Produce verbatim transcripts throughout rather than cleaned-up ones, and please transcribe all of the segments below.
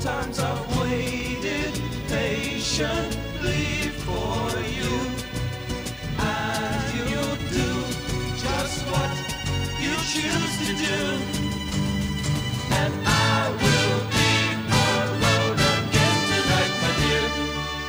Sometimes I've waited patiently for you, and you'll do just what you choose to do. And I will be alone again tonight, my dear.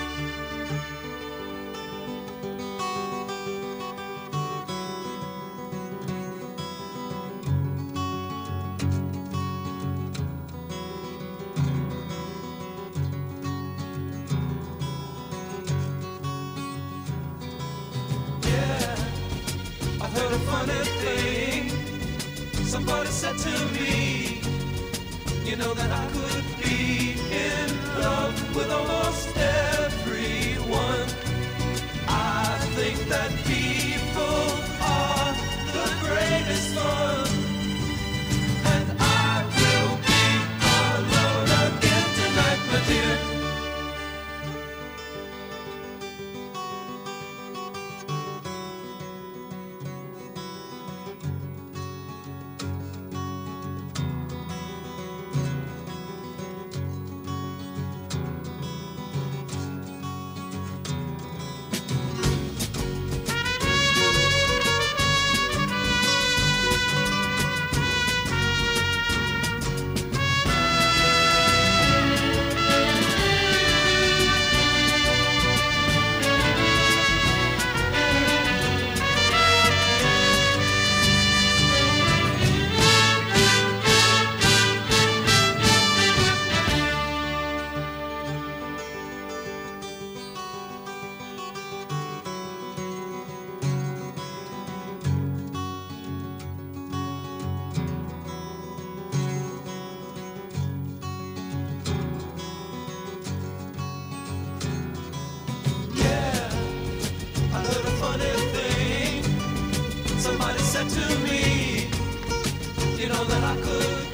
I heard a funny thing. Somebody said to me, you know that I could be in love with almost everyone. I think that people are the greatest fun. And I will be alone again tonight, my dear. Somebody said to me, you know that I could